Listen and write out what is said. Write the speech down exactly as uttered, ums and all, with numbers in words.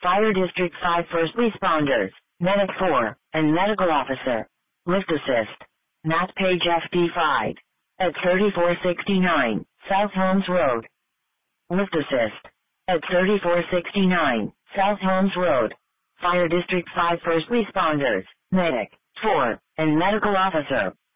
Fire District five first responders, Medic four, and Medical Officer. Lift Assist. Matt Page F D five. At thirty-four sixty-nine, South Holmes Road. Lift Assist. At thirty-four sixty-nine, South Holmes Road. Fire District five first responders, Medic four, and Medical Officer.